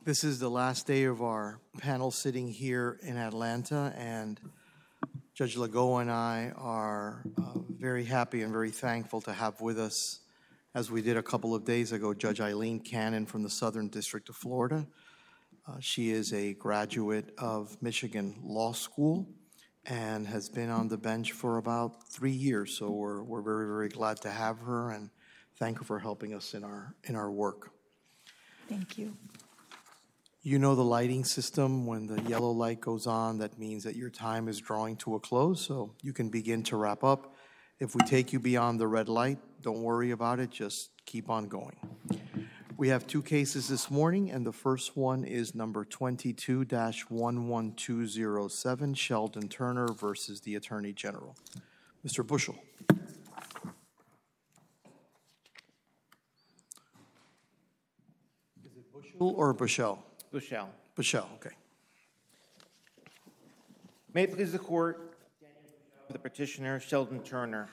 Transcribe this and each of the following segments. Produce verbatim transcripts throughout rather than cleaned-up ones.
This is the last day of our panel sitting here in Atlanta, and Judge Lagoa and I are uh, very happy and very thankful to have with us, as we did a couple of days ago, Judge Eileen Cannon from the Southern District of Florida. Uh, she is a graduate of Michigan Law School and has been on the bench for about three years. So we're, we're very, very glad to have her and thank her for helping us in our, in our work. Thank you. You know the lighting system. When the yellow light goes on, that means that your time is drawing to a close, so you can begin to wrap up. If we take you beyond the red light, don't worry about it, just keep on going. We have two cases this morning, and the first one is number twenty-two dash one one two zero seven, Sheldon Turner versus the Attorney General. Mister Bushell. Is it Bushell or Bushell? Bushell. Bushell, okay. May it please the court, the petitioner, Sheldon Turner.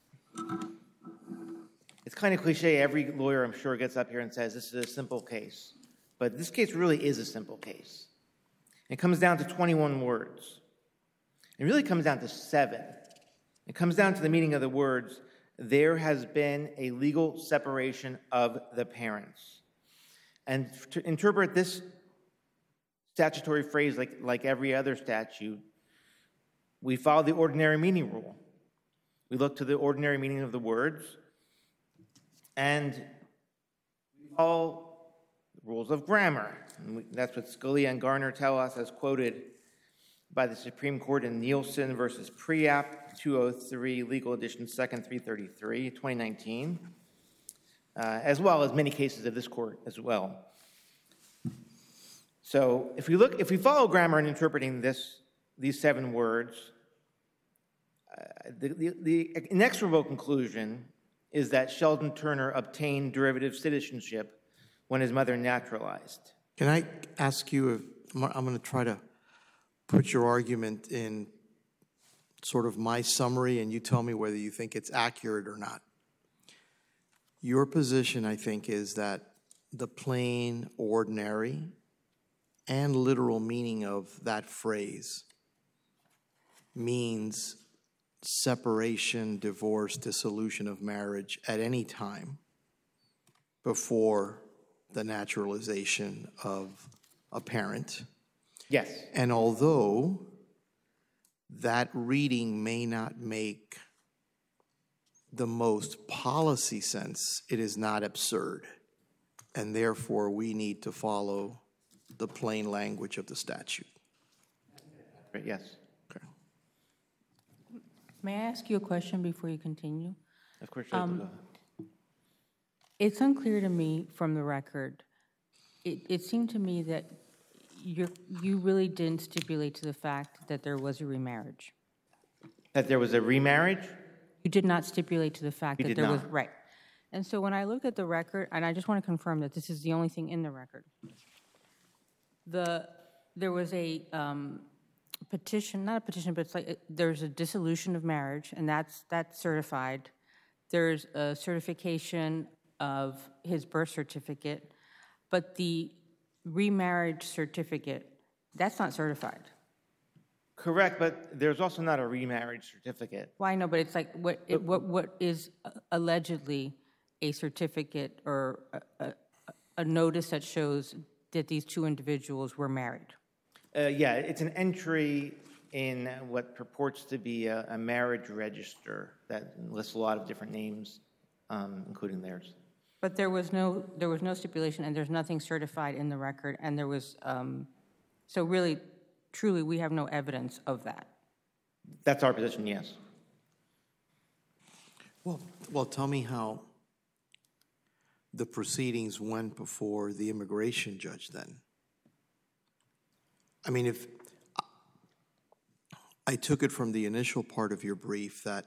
It's kind of cliche. Every lawyer, I'm sure, gets up here and says this is a simple case. But this case really is a simple case. It comes down to twenty-one words. It really comes down to seven. It comes down to the meaning of the words, there has been a legal separation of the parents. And to interpret this statutory phrase like, like every other statute, we follow the ordinary meaning rule. We look to the ordinary meaning of the words, and we follow the rules of grammar. And we, that's what Scalia and Garner tell us, as quoted by the Supreme Court in Nielsen versus Preap, two oh three, Legal Edition second, three thirty-three, twenty nineteen, uh, as well as many cases of this court as well. So if we look, if we follow grammar in interpreting this, these seven words, uh, the, the, the inexorable conclusion is that Sheldon Turner obtained derivative citizenship when his mother naturalized. Can I ask you, if, I'm going to try to put your argument in sort of my summary, and you tell me whether you think it's accurate or not. Your position, I think, is that the plain, ordinary, and literal meaning of that phrase means separation, divorce, dissolution of marriage at any time before the naturalization of a parent. Yes. And although that reading may not make the most policy sense, it is not absurd. And therefore, we need to follow the plain language of the statute. Yes. Okay. May I ask you a question before you continue? Of course. Um, it's unclear to me from the record. It, it seemed to me that you're, you really didn't stipulate to the fact that there was a remarriage. That there was a remarriage? You did not stipulate to the fact We that did there not. was, right. And so when I look at the record, and I just want to confirm that this is the only thing in the record, the there was a um, petition, not a petition, but it's like there's a dissolution of marriage, and that's that's certified. There's a certification of his birth certificate, but the remarriage certificate, that's not certified. Correct, but there's also not a remarriage certificate. Well, I know, but it's like what it, what what is allegedly a certificate or a, a, a notice that shows that these two individuals were married. Uh, yeah, it's an entry in what purports to be a, a marriage register that lists a lot of different names, um, including theirs. But there was no there was no stipulation, and there's nothing certified in the record, and there was um, so really, truly, we have no evidence of that. That's our position, yes. Well, well, tell me how the proceedings went before the immigration judge then. I mean, if I took it from the initial part of your brief that,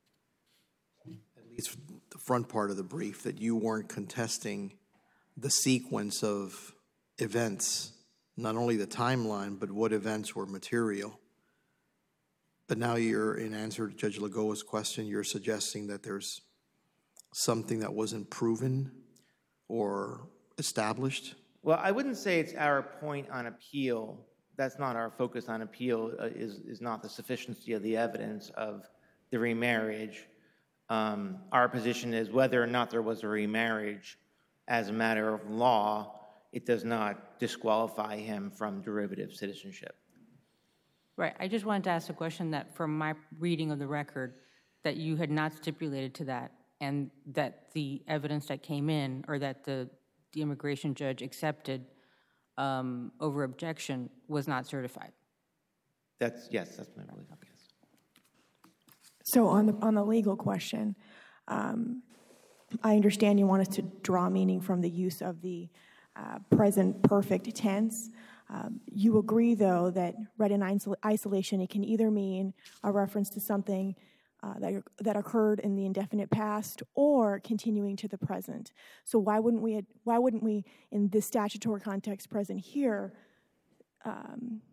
at least the front part of the brief, that you weren't contesting the sequence of events, not only the timeline, but what events were material. But now you're, in answer to Judge Lagoa's question, you're suggesting that there's something that wasn't proven or established? Well, I wouldn't say it's our point on appeal. That's not our focus on appeal, uh, is, is not the sufficiency of the evidence of the remarriage. Um, our position is whether or not there was a remarriage as a matter of law, it does not disqualify him from derivative citizenship. Right. I just wanted to ask a question that from my reading of the record, that you had not stipulated to that, and that the evidence that came in, or that the, the immigration judge accepted um, over objection, was not certified. That's, yes, that's my belief. Yes. So on the on the legal question, um, I understand you want us to draw meaning from the use of the uh, present perfect tense. Um, you agree, though, that read in isol- isolation, it can either mean a reference to something uh, that that occurred in the indefinite past or continuing to the present. So why wouldn't we why wouldn't we, in this statutory context present here, um,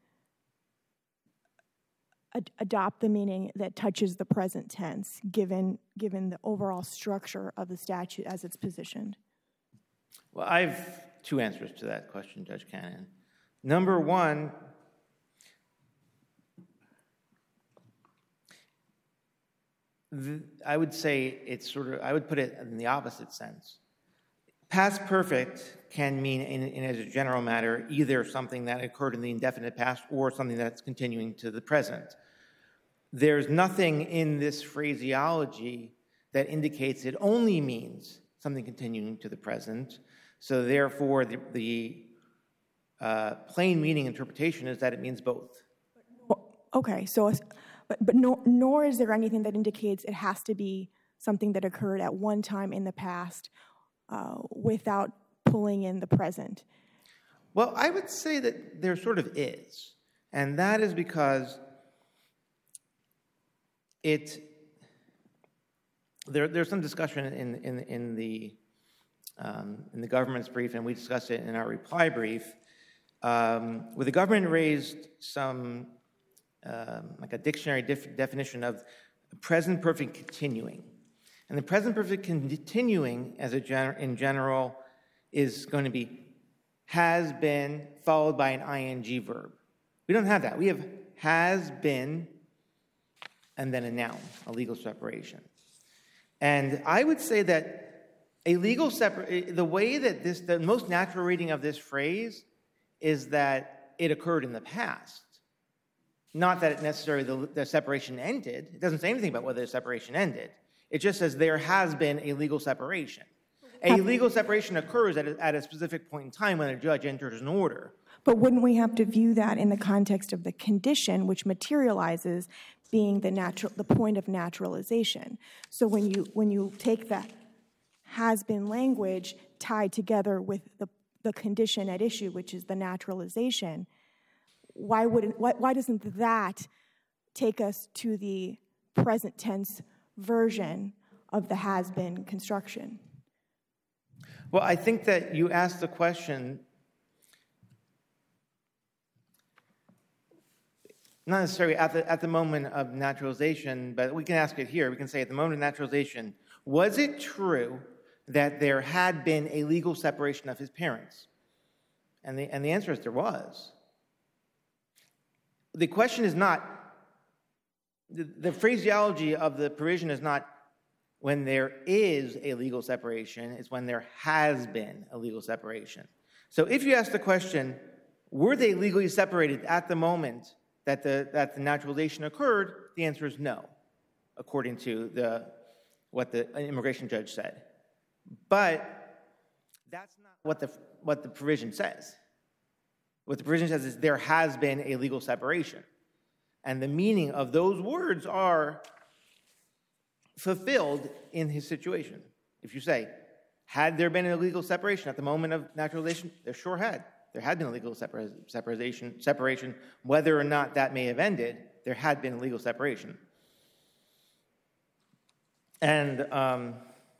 ad- adopt the meaning that touches the present tense, given given the overall structure of the statute as it's positioned? Well, I have two answers to that question, Judge Cannon. Number one, the, I would say it's sort of, I would put it in the opposite sense. Past perfect can mean, in, in as a general matter, either something that occurred in the indefinite past or something that's continuing to the present. There's nothing in this phraseology that indicates it only means something continuing to the present. So therefore, the, the uh, plain meaning interpretation is that it means both. Okay, so, but, but no, nor is there anything that indicates it has to be something that occurred at one time in the past uh, without pulling in the present. Well, I would say that there sort of is. And that is because it, there, there's some discussion in, in, in, the, um, in the government's brief, and we discussed it in our reply brief, um, where the government raised some, um, like a dictionary def- definition of present perfect continuing. And the present perfect continuing, as a gen- in general, is going to be has been followed by an ing verb. We don't have that. We have has been and then a noun, a legal separation. And I would say that a legal separ- the way that this, the most natural reading of this phrase is that it occurred in the past. Not that it necessarily the, the separation ended. It doesn't say anything about whether the separation ended. It just says there has been a legal separation. A legal separation occurs at a, at a specific point in time when a judge enters an order. But wouldn't we have to view that in the context of the condition, which materializes being the natural, the point of naturalization? So when you when you take that has been language tied together with the the condition at issue, which is the naturalization, why wouldn't why, why doesn't that take us to the present tense version of the has been construction? Well, I think that you asked the question not necessarily at the, at the moment of naturalization, but we can ask it here. We can say at the moment of naturalization, was it true that there had been a legal separation of his parents? And the, and the answer is there was. The question is not, the, the phraseology of the provision is not when there is a legal separation, it's when there has been a legal separation. So if you ask the question, were they legally separated at the moment that the, that the naturalization occurred, the answer is no, according to the, what the immigration judge said. But that's not what the, what the provision says. What the provision says is there has been a legal separation. And the meaning of those words are fulfilled in his situation. If you say, had there been a legal separation at the moment of naturalization? There sure had. There had been a legal separa- separation, separation. Whether or not that may have ended, there had been a legal separation. And um,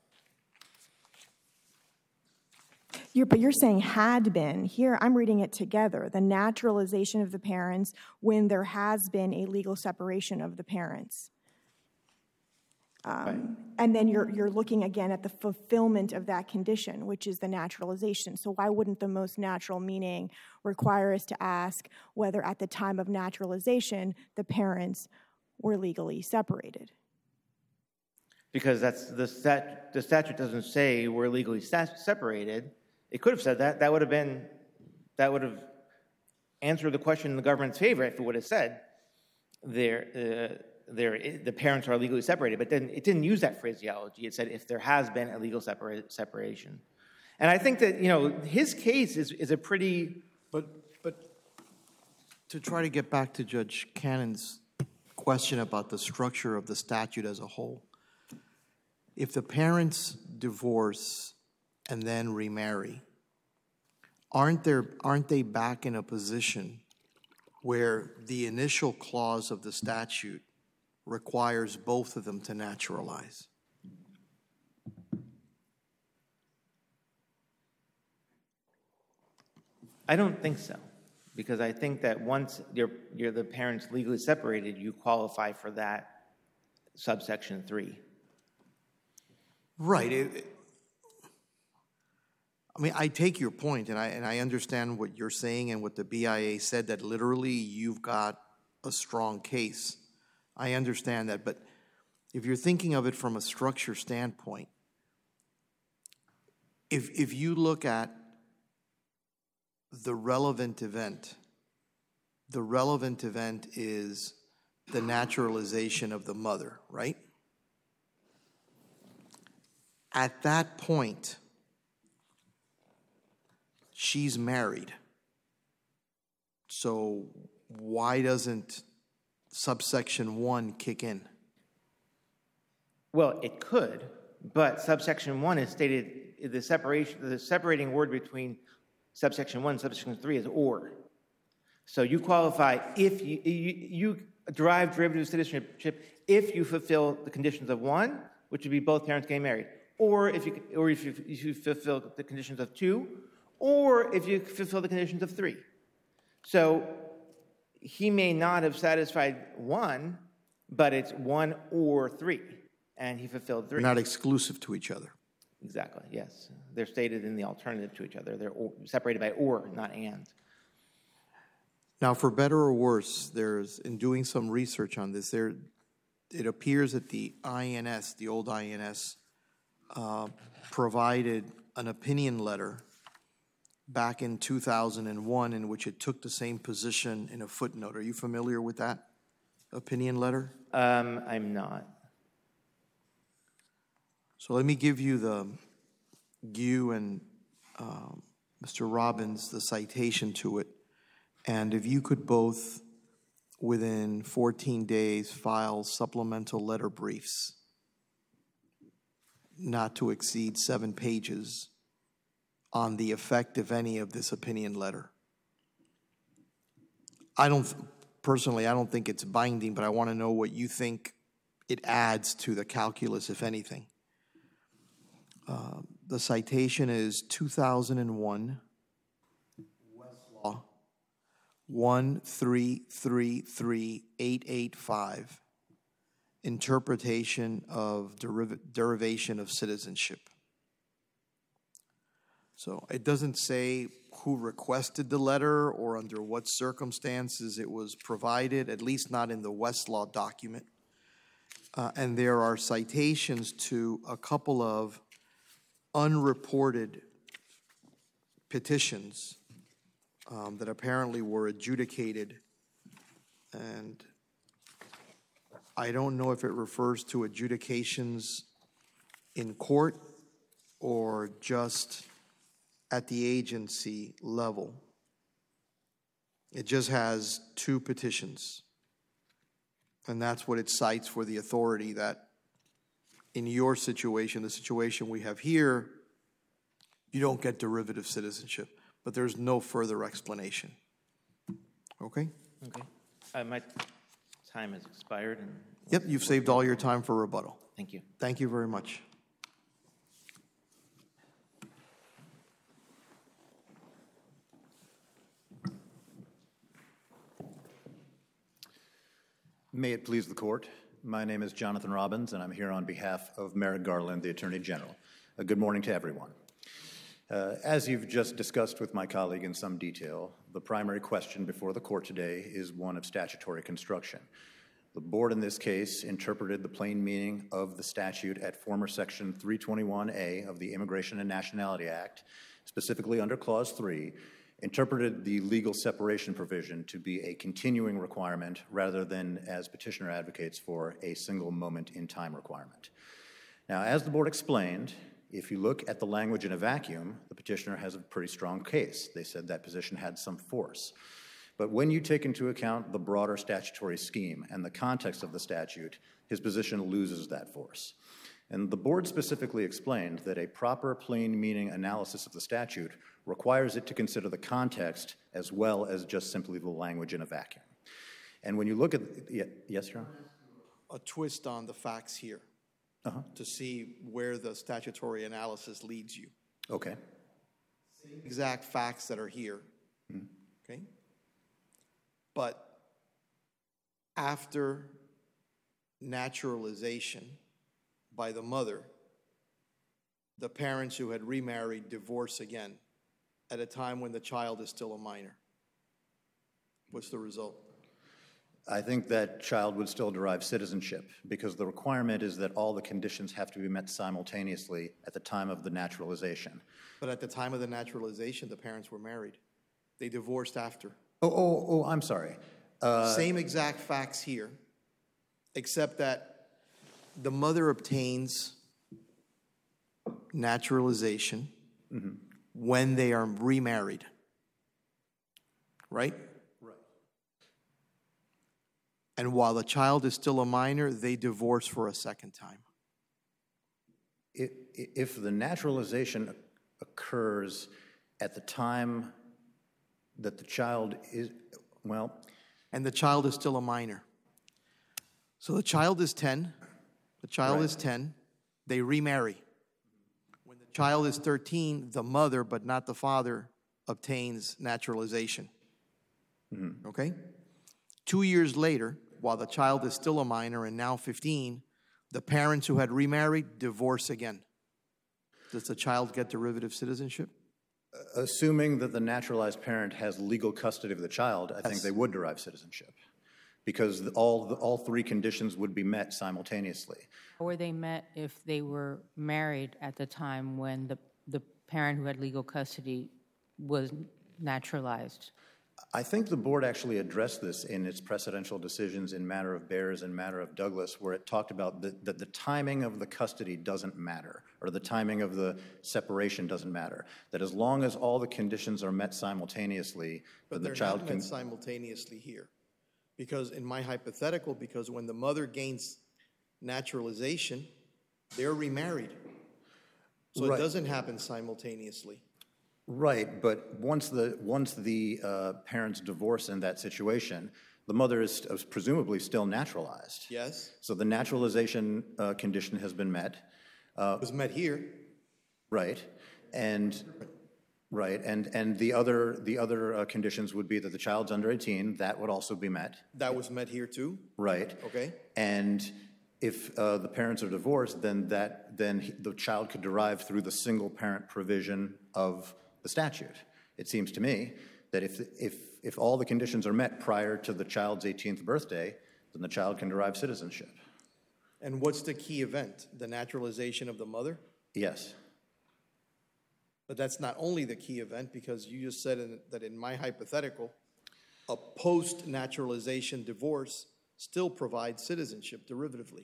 You're, but you're saying had been. Here, I'm reading it together. The naturalization of the parents when there has been a legal separation of the parents. Um, And then you're, you're looking again at the fulfillment of that condition, which is the naturalization. So why wouldn't the most natural meaning require us to ask whether at the time of naturalization the parents were legally separated? Because that's the stat, the statute doesn't say we're legally sa- separated. It could have said that. That would have been, that would have answered the question in the government's favor if it would have said there, uh, there, the parents are legally separated. But then it didn't use that phraseology. It said if there has been a legal separa- separation. And I think that, you know, his case is, is a pretty... But, but to try to get back to Judge Cannon's question about the structure of the statute as a whole, if the parents divorce and then remarry, aren't there, aren't they back in a position where the initial clause of the statute requires both of them to naturalize? I don't think so, because I think that once you're, you're the parents legally separated, you qualify for that subsection three. Right. It, it- I mean, I take your point, and I, and I understand what you're saying and what the B I A said, that literally you've got a strong case. I understand that, but if you're thinking of it from a structure standpoint, if, if you look at the relevant event, the relevant event is the naturalization of the mother, right? At that point, she's married. So why doesn't subsection one kick in? Well, it could, but subsection one is stated, the separation, the separating word between subsection one and subsection three is or. So you qualify if you, you, you derive derivative citizenship if you fulfill the conditions of one, which would be both parents getting married, or if you, or if you, if you fulfill the conditions of two, or if you fulfill the conditions of three. So he may not have satisfied one, but it's one or three, and he fulfilled three. They're not exclusive to each other. Exactly, yes. They're stated in the alternative to each other. They're or, separated by or, not and. Now, for better or worse, there's, in doing some research on this, there, it appears that the I N S, the old I N S, uh, provided an opinion letter back in two thousand one in which it took the same position in a footnote. Are you familiar with that opinion letter? Um, I'm not. So let me give you the, you and um, Mister Robbins, the citation to it. And if you could both, within fourteen days, file supplemental letter briefs, not to exceed seven pages, on the effect, if any, of this opinion letter. I don't, personally, I don't think it's binding, but I want to know what you think it adds to the calculus, if anything. Uh, the citation is two thousand one, Westlaw, one three three three eight eight five, interpretation of deriv- derivation of citizenship. So it doesn't say who requested the letter or under what circumstances it was provided, at least not in the Westlaw document. Uh, and there are citations to a couple of unreported petitions um, that apparently were adjudicated. And I don't know if it refers to adjudications in court or just at the agency level. It just has two petitions. And that's what it cites for the authority that in your situation, the situation we have here, you don't get derivative citizenship, but there's no further explanation. Okay? Okay. Uh, my time has expired. And Yep, you've saved all your time for rebuttal. thank you. Thank you very much. May it please the court. My name is Jonathan Robbins, and I'm here on behalf of Merrick Garland, the Attorney General. Uh, good morning to everyone. Uh, as you've just discussed with my colleague in some detail, the primary question before the court today is one of statutory construction. The board in this case interpreted the plain meaning of the statute at former Section three twenty-one A of the Immigration and Nationality Act, specifically under Clause three, interpreted the legal separation provision to be a continuing requirement rather than, as petitioner advocates for, a single moment in time requirement. Now, as the board explained, if you look at the language in a vacuum, the petitioner has a pretty strong case. They said that position had some force. But when you take into account the broader statutory scheme and the context of the statute, his position loses that force. And the board specifically explained that a proper plain meaning analysis of the statute requires it to consider the context as well as just simply the language in a vacuum. And when you look at, yeah, yes, Your Honor? A twist on the facts here Uh-huh. to see where the statutory analysis leads you. Okay. Exact facts that are here, Mm-hmm. okay? But after naturalization by the mother, the parents who had remarried divorce again at a time when the child is still a minor. What's the result? I think that child would still derive citizenship because the requirement is that all the conditions have to be met simultaneously at the time of the naturalization. But at the time of the naturalization, the parents were married. They divorced after. Oh, oh, oh, I'm sorry. Uh, Same exact facts here, except that the mother obtains naturalization mm-hmm. when they are remarried, right? Right. And while the child is still a minor, they divorce for a second time. If, if the naturalization occurs at the time that the child is, well, And the child is still a minor. So the child is ten. The child Right. is ten. They remarry. When the child is thirteen, the mother, but not the father, obtains naturalization. Mm-hmm. Okay? Two years later, while the child is still a minor and now fifteen, the parents who had remarried divorce again. Does the child get derivative citizenship? assuming that the naturalized parent has legal custody of the child, I think Yes. they would derive citizenship because all, the, all three conditions would be met simultaneously. Or were they met if they were married at the time when the, the parent who had legal custody was naturalized? I think the board actually addressed this in its precedential decisions in matter of Bears and matter of Douglas, where it talked about the, that the timing of the custody doesn't matter, or the timing of the separation doesn't matter. That as long as all the conditions are met simultaneously, But then the they're child not can. met simultaneously here. Because in my hypothetical, because when the mother gains naturalization, they're remarried. So Right. it doesn't happen simultaneously. Right, but once the once the uh, parents divorce in that situation, the mother is is presumably still naturalized. Yes? So the naturalization uh, condition has been met. It was met here. Right, and right, and and the other the other uh, conditions would be that the child's under eighteen. That would also be met. That was met here too. Right. Okay. And if uh, the parents are divorced, then that then he, the child could derive through the single parent provision of the statute. It seems to me that if if if all the conditions are met prior to the child's eighteenth birthday, then the child can derive citizenship. And what's the key event? The naturalization of the mother? Yes. But that's not only the key event, because you just said in, that in my hypothetical, a post-naturalization divorce still provides citizenship derivatively.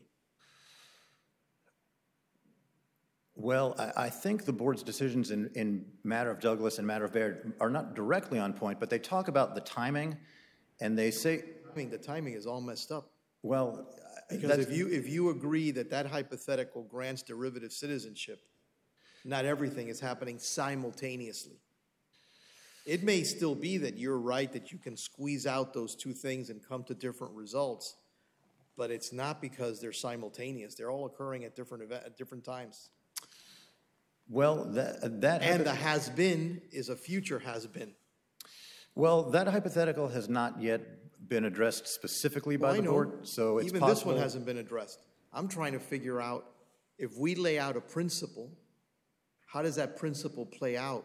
Well, I, I think the board's decisions in, in matter of Douglas and matter of Baird are not directly on point, but they talk about the timing, and they say, I mean, the timing is all messed up. well, Because that's- if you, if you agree that that hypothetical grants derivative citizenship, not everything is happening simultaneously. It may still be that you're right, that you can squeeze out those two things and come to different results, but it's not because they're simultaneous. They're all occurring at different event, at different times. well, that that And the has been is a future has been. Well, that hypothetical has not yet been addressed specifically by Well, I the know. board, so it's Even possible. this one hasn't been addressed. I'm trying to figure out, if we lay out a principle, how does that principle play out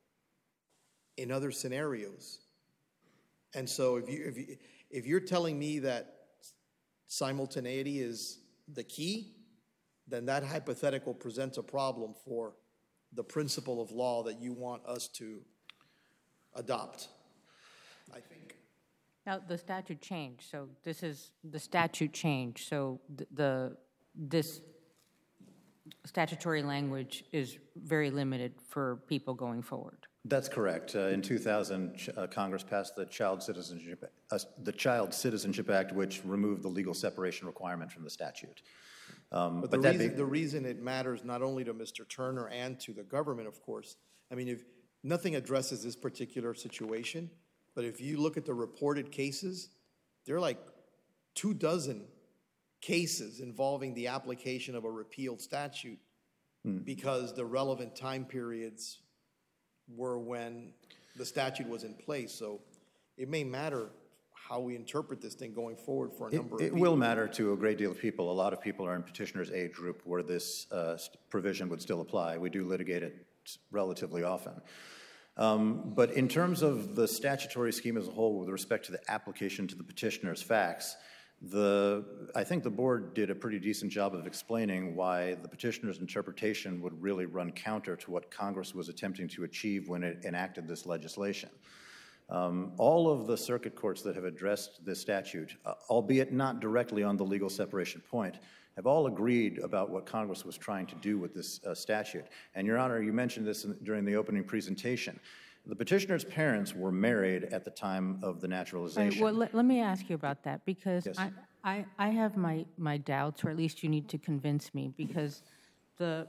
in other scenarios? And so if you, if you, if you're telling me that simultaneity is the key, then that hypothetical presents a problem for the principle of law that you want us to adopt, I think. Now, the statute changed, so this is, the statute changed, so th- the, this statutory language is very limited for people going forward. That's correct. Uh, in two thousand, ch- uh, Congress passed the Child Citizenship, uh, the Child Citizenship Act, which removed the legal separation requirement from the statute. Um, But but the that reason, be- the reason it matters not only to Mister Turner and to the government, of course, I mean, if, nothing addresses this particular situation, but if you look at the reported cases, there are like two dozen cases involving the application of a repealed statute because the relevant time periods were when the statute was in place. So it may matter how we interpret this thing going forward for a It, number of it people. will matter to a great deal of people. A lot of people are in petitioner's age group where this uh, st- provision would still apply. We do litigate it relatively often. Um, but in terms of the statutory scheme as a whole with respect to the application to the petitioner's facts, the, I think the board did a pretty decent job of explaining why the petitioner's interpretation would really run counter to what Congress was attempting to achieve when it enacted this legislation. Um, all of the circuit courts that have addressed this statute, uh, albeit not directly on the legal separation point, have all agreed about what Congress was trying to do with this uh, statute. And, Your Honor, you mentioned this in, during the opening presentation. The petitioner's parents were married at the time of the All right, naturalization. well, let, let me ask you about that, because Yes. I, I, I have my, my doubts, or at least you need to convince me, because the,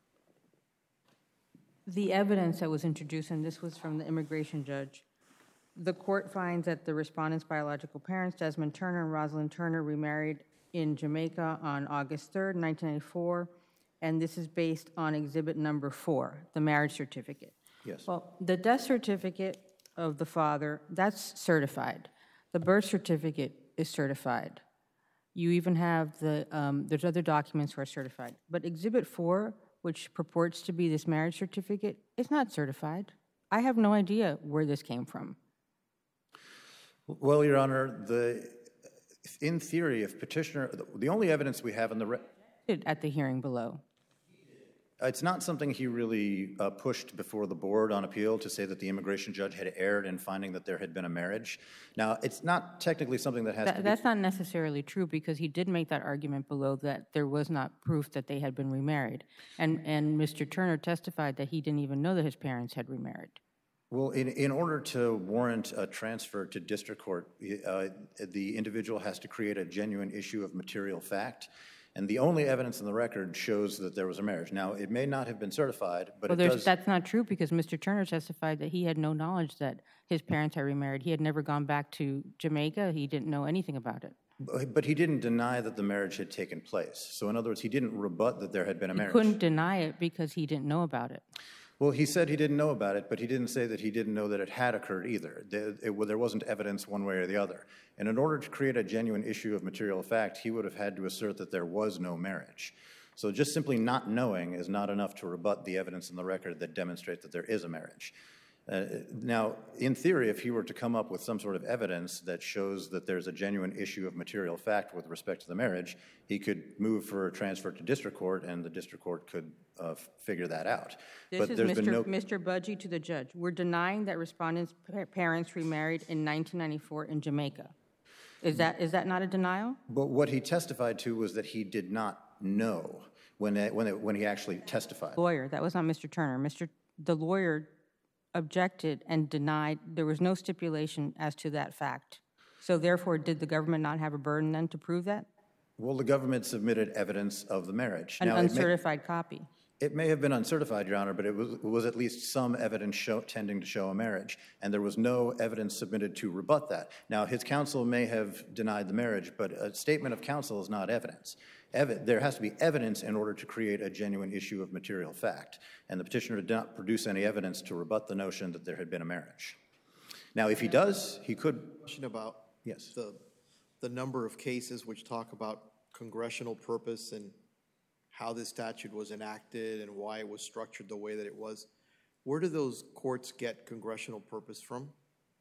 the evidence that was introduced, and this was from the immigration judge, the court finds that the respondent's biological parents, Desmond Turner and Rosalind Turner, remarried in Jamaica on August third, nineteen ninety-four, and this is based on exhibit number four, the marriage certificate. Yes. Well, the death certificate of the father, that's certified. The birth certificate is certified. You even have the, um, there's other documents that are certified. But exhibit four, which purports to be this marriage certificate, is not certified. I have no idea where this came from. Well, Your Honor, the, in theory, if petitioner, the only evidence we have in the, re- At the hearing below. it's not something he really uh, pushed before the board on appeal to say that the immigration judge had erred in finding that there had been a marriage. Now, it's not technically something that has That, to be... that's not necessarily true, because he did make that argument below that there was not proof that they had been remarried. And, and Mister Turner testified that he didn't even know that his parents had remarried. Well, in, in order to warrant a transfer to district court, uh, the individual has to create a genuine issue of material fact. And the only evidence in the record shows that there was a marriage. Now, it may not have been certified, but Well, it there's, does... that's not true, because Mister Turner testified that he had no knowledge that his parents had remarried. He had never gone back to Jamaica. He didn't know anything about it. But he didn't deny that the marriage had taken place. So in other words, he didn't rebut that there had been a He marriage. couldn't deny it because he didn't know about it. Well, he said he didn't know about it, but he didn't say that he didn't know that it had occurred either. There, it, well, there wasn't evidence one way or the other. And in order to create a genuine issue of material fact, he would have had to assert that there was no marriage. So just simply not knowing is not enough to rebut the evidence in the record that demonstrates that there is a marriage. Uh, now, in theory, if he were to come up with some sort of evidence that shows that there's a genuine issue of material fact with respect to the marriage, he could move for a transfer to district court, and the district court could uh, figure that out. This but is there's Mister been no... Mister Budgie to the judge. We're denying that respondent's pa- parents remarried in nineteen ninety-four in Jamaica. Is that is that not a denial? But what he testified to was that he did not know when it, when it, when he actually testified. Lawyer, that was not Mister Turner. Mister The lawyer objected and denied. There was no stipulation as to that fact. So therefore, did the government not have a burden then to prove that? Well, the government submitted evidence of the marriage. An Now, it may, uncertified copy. it may have been uncertified, Your Honor, but it was, it was at least some evidence show, tending to show a marriage, and there was no evidence submitted to rebut that. Now, his counsel may have denied the marriage, but a statement of counsel is not evidence. Evi- there has to be evidence in order to create a genuine issue of material fact, and the petitioner did not produce any evidence to rebut the notion that there had been a marriage. Now, if he does, he could, Question about yes. the, the number of cases which talk about congressional purpose and how this statute was enacted and why it was structured the way that it was. Where do those courts get congressional purpose from?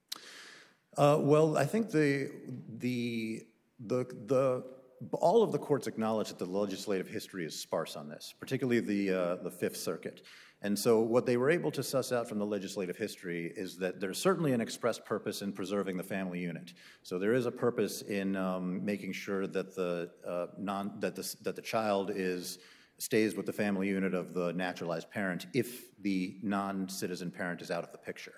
Uh, well, I think the, the, the, the, all of the courts acknowledge that the legislative history is sparse on this, particularly the, uh, the Fifth Circuit. And so what they were able to suss out from the legislative history is that there's certainly an express purpose in preserving the family unit. So there is a purpose in um, making sure that the, uh, non, that, the, that the child is, stays with the family unit of the naturalized parent if the non-citizen parent is out of the picture.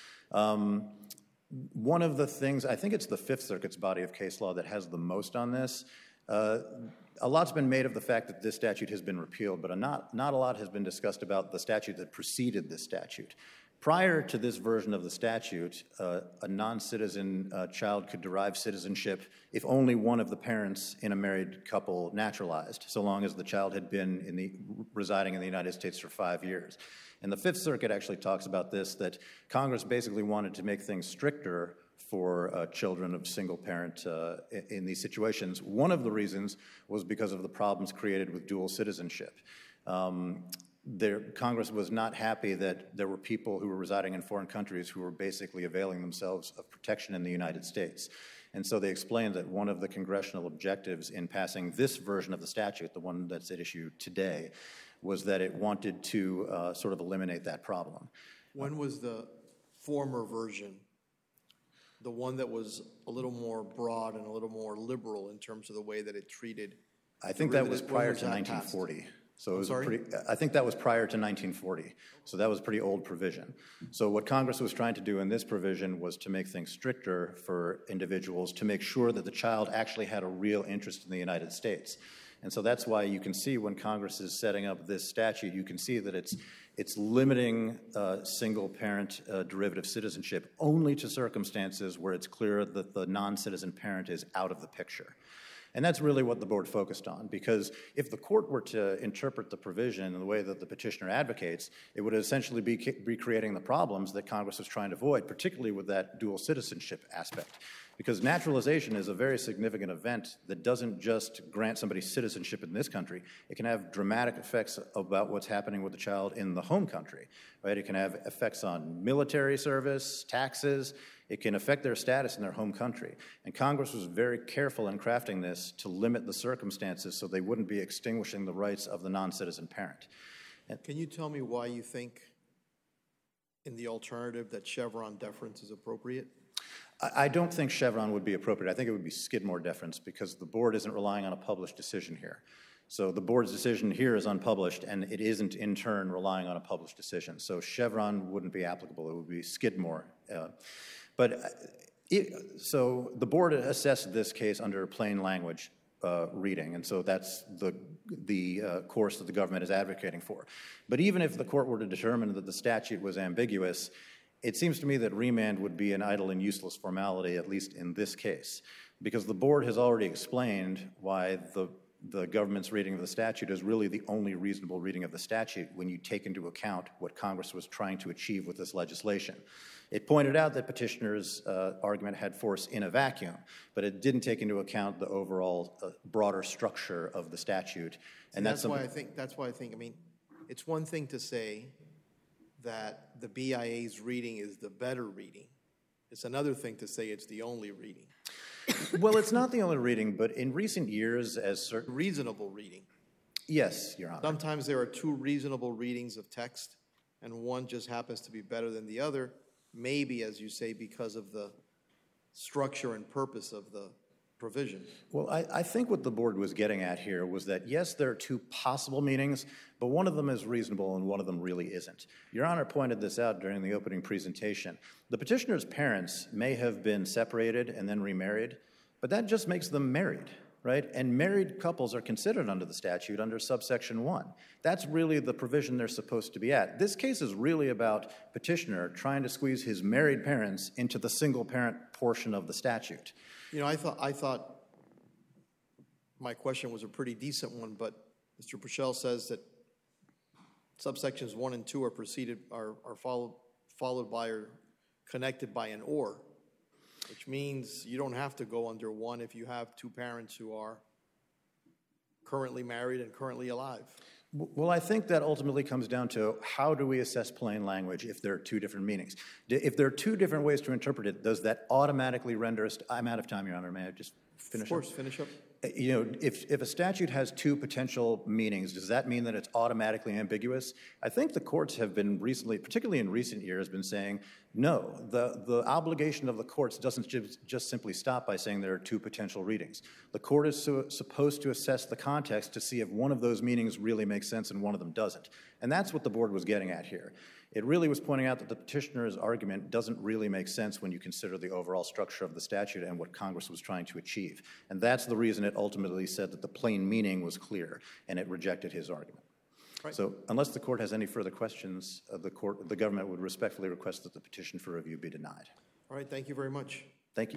Um, one of the things, I think it's the Fifth Circuit's body of case law that has the most on this. Uh, a lot's been made of the fact that this statute has been repealed, but a not, not a lot has been discussed about the statute that preceded this statute. Prior to this version of the statute, uh, a non-citizen uh, child could derive citizenship if only one of the parents in a married couple naturalized, so long as the child had been in the, residing in the United States for five years. And the Fifth Circuit actually talks about this, that Congress basically wanted to make things stricter for uh, children of single parent uh, in, in these situations. One of the reasons was because of the problems created with dual citizenship. Um, there, Congress was not happy that there were people who were residing in foreign countries who were basically availing themselves of protection in the United States. And so they explained that one of the congressional objectives in passing this version of the statute, the one that's at issue today, was that it wanted to uh, sort of eliminate that problem. When was the former version, the one that was a little more broad and a little more liberal in terms of the way that it treated? I think that when was was prior that to nineteen forty. passed? So it was a sorry? pretty, I think that was prior to nineteen forty. So that was a pretty old provision. So what Congress was trying to do in this provision was to make things stricter for individuals to make sure that the child actually had a real interest in the United States. And so that's why you can see when Congress is setting up this statute, you can see that it's, it's limiting uh, single-parent uh, derivative citizenship only to circumstances where it's clear that the non-citizen parent is out of the picture. And that's really what the board focused on, because if the court were to interpret the provision in the way that the petitioner advocates, it would essentially be recreating the problems that Congress was trying to avoid, particularly with that dual citizenship aspect. Because naturalization is a very significant event that doesn't just grant somebody citizenship in this country. It can have dramatic effects about what's happening with the child in the home country, right? It can have effects on military service, taxes. It can affect their status in their home country. And Congress was very careful in crafting this to limit the circumstances so they wouldn't be extinguishing the rights of the non-citizen parent. And Can you tell me why you think in the alternative that Chevron deference is appropriate? I don't think Chevron would be appropriate. I think it would be Skidmore deference because the board isn't relying on a published decision here. So the board's decision here is unpublished, and it isn't in turn relying on a published decision. So Chevron wouldn't be applicable. It would be Skidmore. Uh, but it, so the board assessed this case under plain language uh, reading, and so that's the the uh, course that the government is advocating for. But even if the court were to determine that the statute was ambiguous, it seems to me that remand would be an idle and useless formality, at least in this case, because the board has already explained why the, the government's reading of the statute is really the only reasonable reading of the statute when you take into account what Congress was trying to achieve with this legislation. It pointed out that petitioner's uh, argument had force in a vacuum, but it didn't take into account the overall uh, broader structure of the statute. And that's, that's why I think, that's why I think, I mean, it's one thing to say that the B I A's reading is the better reading. It's another thing to say it's the only reading. Well, it's not the only reading, but in recent years, as certain... Reasonable reading. Yes, Your Honor. Sometimes there are two reasonable readings of text, and one just happens to be better than the other, maybe, as you say, because of the structure and purpose of the provision. Well, I, I think what the board was getting at here was that, yes, there are two possible meanings, but one of them is reasonable and one of them really isn't. Your Honor pointed this out during the opening presentation. The petitioner's parents may have been separated and then remarried, but that just makes them married, right? And married couples are considered under the statute under subsection one. That's really the provision they're supposed to be at. This case is really about petitioner trying to squeeze his married parents into the single-parent portion of the statute. You know, I thought, I thought my question was a pretty decent one, but Mister Purcell says that subsections one and two are preceded, are, are followed, followed by or connected by an or, which means you don't have to go under one if you have two parents who are currently married and currently alive. Well, I think that ultimately comes down to how do we assess plain language if there are two different meanings? If there are two different ways to interpret it, does that automatically render us, I'm out of time, Your Honor, may I just finish Of course, up? finish up. You know, if, if a statute has two potential meanings, does that mean that it's automatically ambiguous? I think the courts have been recently, particularly in recent years, been saying, no, the, the obligation of the courts doesn't just, just simply stop by saying there are two potential readings. The court is so, supposed to assess the context to see if one of those meanings really makes sense and one of them doesn't. And that's what the board was getting at here. It really was pointing out that the petitioner's argument doesn't really make sense when you consider the overall structure of the statute and what Congress was trying to achieve. And that's the reason it ultimately said that the plain meaning was clear, and it rejected his argument. Right. So unless the court has any further questions, uh, the court, the government would respectfully request that the petition for review be denied. All right, thank you very much. Thank you.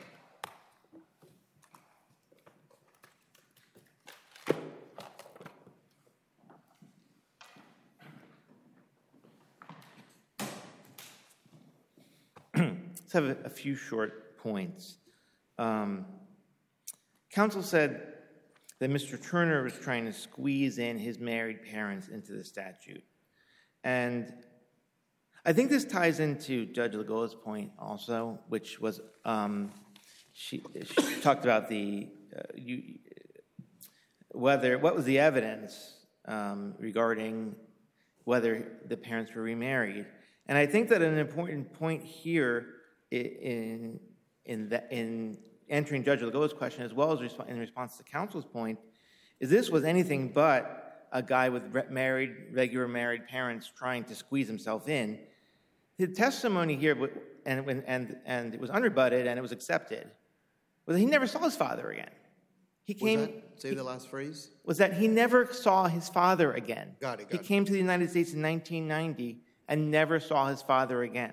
Let's have a, a few short points. Um, counsel said that Mister Turner was trying to squeeze in his married parents into the statute. And I think this ties into Judge Lagoa's point also, which was um, she, she talked about the uh, you, whether what was the evidence um, regarding whether the parents were remarried. And I think that an important point here in in the, in answering Judge Lagoa's question, as well as resp- in response to counsel's point, is this was anything but a guy with re- married, regular married parents trying to squeeze himself in. The testimony here, and and and it was unrebutted and it was accepted, was that he never saw his father again. He came. Was that, say the last phrase. Was that he never saw his father again. Got it, got he it. came to the United States in nineteen ninety and never saw his father again.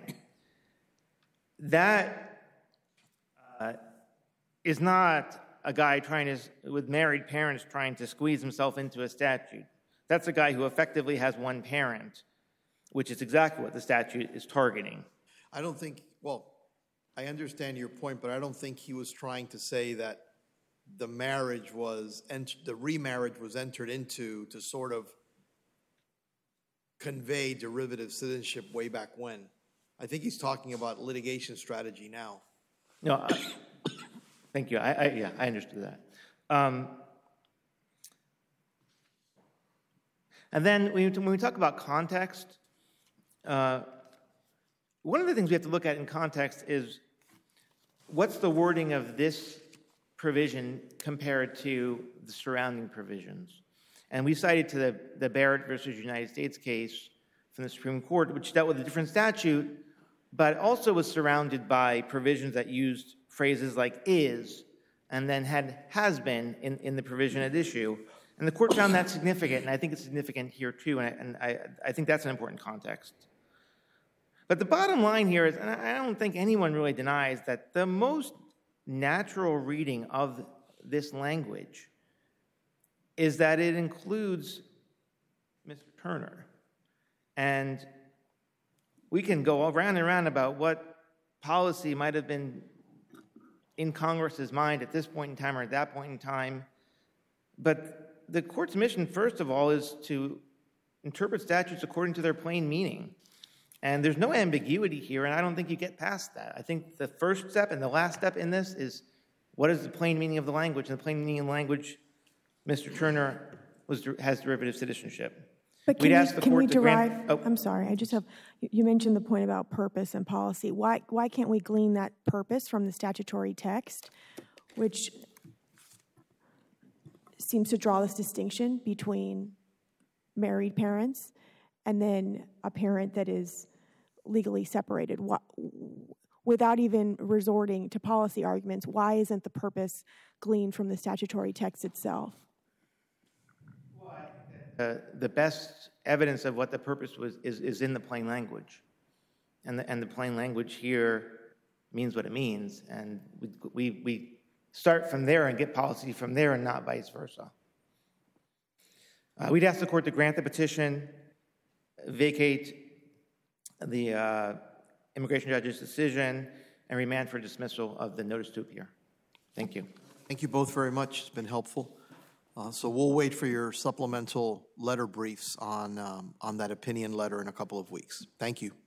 That uh, is not a guy trying to, with married parents trying to squeeze himself into a statute. That's a guy who effectively has one parent, which is exactly what the statute is targeting. I don't think, well, I understand your point, but I don't think he was trying to say that the marriage was, ent- the remarriage was entered into to sort of convey derivative citizenship way back when. I think he's talking about litigation strategy now. No, I, thank you. I, I, yeah, I understood that. Um, and then when, you, when we talk about context, uh, one of the things we have to look at in context is what's the wording of this provision compared to the surrounding provisions. And we cited to the, the Barrett versus United States case from the Supreme Court, which dealt with a different statute, but also was surrounded by provisions that used phrases like is and then had has been in, in the provision at issue. And the court found that significant, and I think it's significant here too, and I, and I, I think that's an important context. But the bottom line here is, and I don't think anyone really denies, that the most natural reading of this language is that it includes Mister Turner. And we can go around and around about what policy might have been in Congress's mind at this point in time or at that point in time. But the court's mission, first of all, is to interpret statutes according to their plain meaning. And there's no ambiguity here, and I don't think you get past that. I think the first step and the last step in this is what is the plain meaning of the language? And the plain meaning of the language, Mister Turner was, has derivative citizenship. But We'd can, ask we, the can court we to derive, grant... Oh. I'm sorry, I just have, you mentioned the point about purpose and policy. Why, why can't we glean that purpose from the statutory text, which seems to draw this distinction between married parents and then a parent that is legally separated? What, without even resorting to policy arguments, why isn't the purpose gleaned from the statutory text itself? Uh, the best evidence of what the purpose was is, is in the plain language. And the, and the plain language here means what it means. And we, we, we start from there and get policy from there and not vice versa. Uh, we'd ask the court to grant the petition, vacate the uh, immigration judge's decision and remand for dismissal of the notice to appear. Thank you. Thank you both very much. It's been helpful. Uh, So we'll wait for your supplemental letter briefs on, um, on that opinion letter in a couple of weeks. Thank you.